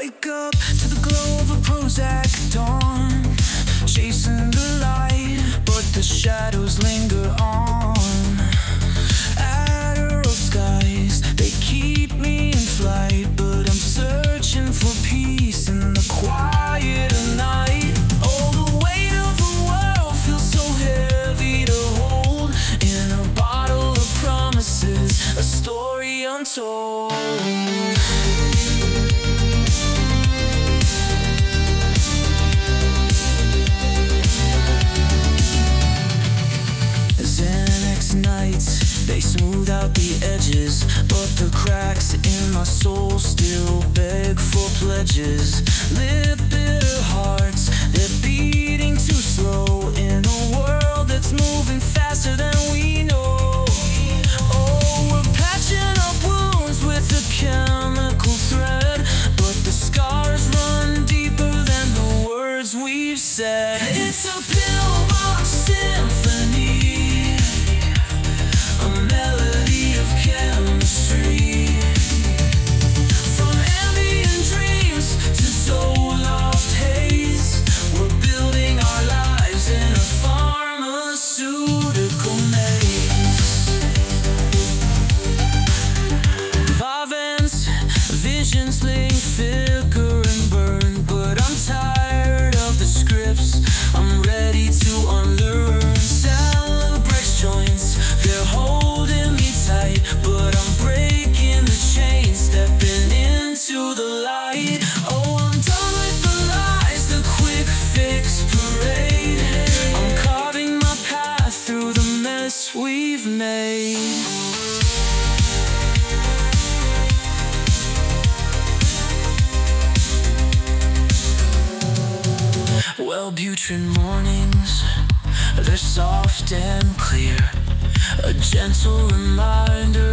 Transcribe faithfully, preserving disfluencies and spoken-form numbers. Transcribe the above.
Wake up to the glow of a Prozac dawn, chasing the light, but the shadows linger on. Admiral skies, they keep me in flight, but I'm searching for peace in the quiet of night. Oh, the weight of the world feels so heavy to hold, in a bottle of promises, a story untold. They smooth out the edges, but the cracks in my soul still beg for pledges. Live bitter hearts, they're beating too slow in a world that's moving faster than we know. Oh, we're patching up wounds with a chemical thread, but the scars run deeper than the words we've said. It's a pillbox symphony, sling, flicker and burn, but I'm tired of the scripts. I'm ready to unlearn. Celebrex joints, they're holding me tight, but I'm breaking the chains, stepping into the light. Oh, I'm done with the lies, the quick fix parade. I'm carving my path through the mess we've made. Wellbutrin mornings, they're soft and clear, a gentle reminder